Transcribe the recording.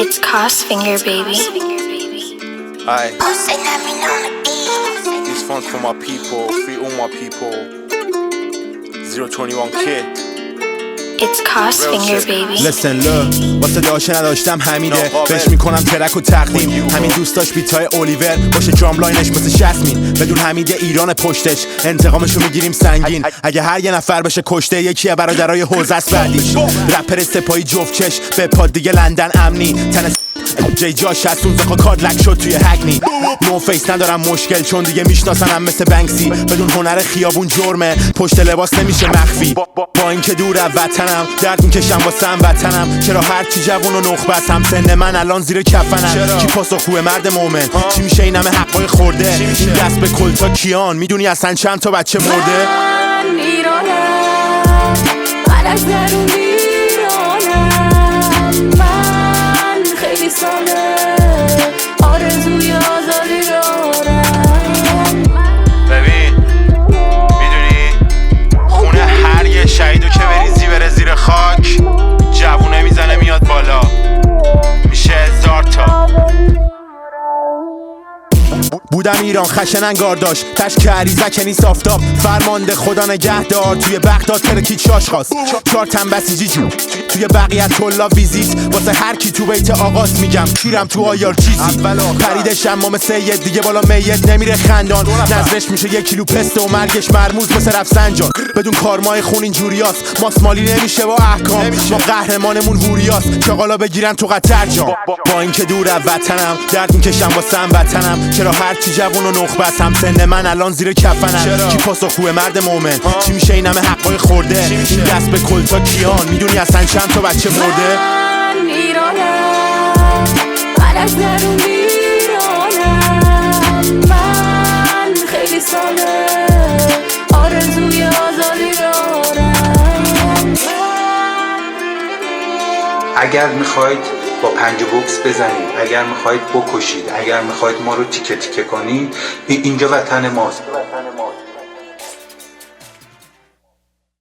It's Cosfinger, baby. Aye. These funds for my people, free all my people. 021 kid. It's Cosfinger, baby. Listen look واسه داشته نداشتم همینه بهش میکنم ترک و تقدیم همین دوست داشت بیتای اولیور باشه درام لاینش مثل شسمین بدون حمید ایران پشتش انتقامشو میگیریم سنگین اگه هر یه نفر بشه کشته یکیه برادرای حوزه است بعدیش رپر سپاهی جفت چش به پاد دیگه لندن امنی تن جی جاش از اون زخا کادلک شد توی هگنی نو فیس ندارم مشکل چون دیگه میشناسنم مثل بنکسی بدون هنر خیابون جرمه پشت لباس نمیشه مخفی با اینکه دور از وطنم درد میکشم واسه وطنم چرا هرچی جوون و نخبتم سن من الان زیر کفنم کی پاسخگوه مرد مومن چی میشه این همه حقای خورده این دست به کلتا کیان میدونی اصلا چند تا بچه مرده من ایرانم علک درون ایرانم من خیلی ساله آرزوی آزادی دارم ببین میدونی خونه هر یه شهیدو که بریزی بره زیر خاک جوونه میزنه میاد بالا میشه 1000 تا بودم ایران خشن انگار داشت تشک عریزک نیست آفتاب فرمانده خدا نگهدار توی بغداد ترکید شاش خواست 4 تن بسیجی جون توی بقیت کلا ویزیت واسه هر کی تو بیت آقاست میگم کیرم تو آیار چیزی پرید شمام سید دیگه بالا میت نمیره خندان نظرش میشه 1 کیلو پسته و مرگش مرموز مثل رفسنجان بدون کارمای خون اینجوریاست ماسمالی نمیشه با احکام ما قهرمانمون ووریاست چاقالا بگیرن تو قطر جان با اینکه دور از وطنم درد میکشم واسه وطنم چرا هرچی جوون و نخبتم سن من الان زیر کفنم کی پاسخگوه مرد مومن چی میشه این همه حقای خورده این دست به کلتا کیان میدونی اصلا چند تا بچه مرده من ایرانم علک درون ایرانم من خیلی ساله آرزوی آزادی دارم اگر میخواید با پنج بوکس بزنید، اگر میخواید بکشید، اگر میخواید ما رو تیکه تیکه کنید، اینجا وطن ماست.